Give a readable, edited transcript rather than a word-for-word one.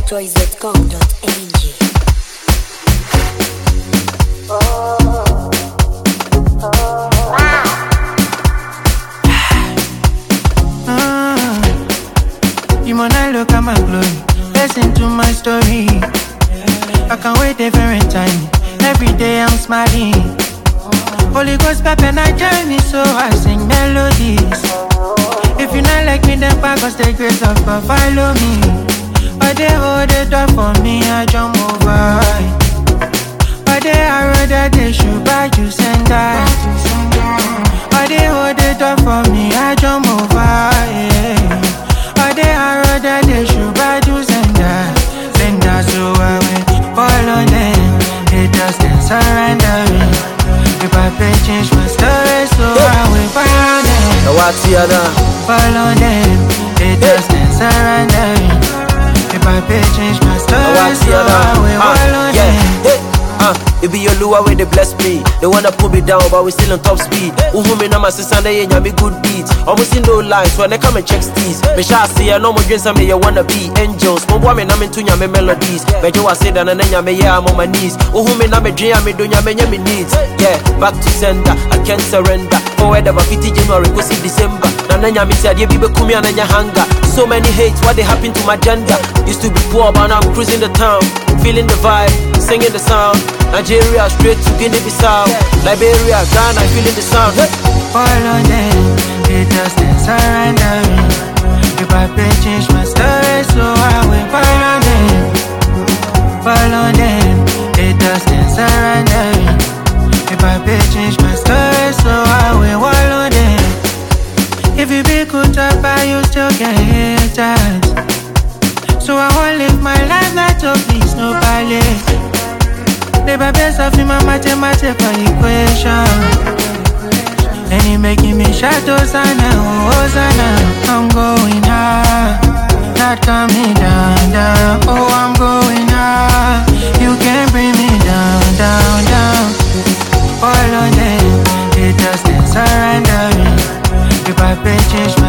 toys.com.ng. You wanna look at my glory, listen to my story. I can't wait a very time. Every day I'm smiling. Holy Ghost pepper not journey, so I sing melodies. If you not like me, then back us the grace of God follow me. But they hold the door for me, I jump over. But they are that they should buy you send that. But they hold the door for me, I jump over. Yeah. But they are that they should buy you send that. Send that, so I will fall on them. They just ain't surrendering. If I pay change my story, so I will fall on them. What's the other? Fall on them. They just ain't surrendering. If I pay change my story, so I will fall on them. It be your lure where they bless me. They wanna put me down, but we still on top speed. Me na my sister, they ain't me good beats. Almost in no lines when they come and check steez. Me shall see I know more dreams and me you wanna be angels. Mo boy me na me tunya me melodies. But you say that na nya me yeah I'm on my knees. Me na me dream me do nya me needs. Yeah, back to sender, I can't surrender. Forward about 50 January, go see December. Na nya me said you be kumi na nya hunger. So many hates, what they happen to my gender. Used to be poor, but now I'm cruising the town, feeling the vibe, singing the sound. Nigeria straight to Guinea-Bissau, Liberia, Ghana, feeling the sound. Fall on them, they just ain't surrendering. If I pay change my story, so I will fall on them. Fall on them, they just ain't surrendering. If I pay change my story, so I will fall on them. If you be good up, you still get haters. So I won't live my life like to please nobody. Never best of my mathematical equation. And he making me shadows and Hosanna. I'm going high, not coming down, down. Oh, I'm going high. You can't bring me down, down, down. All on them, they just ain't surrendering. If I pay change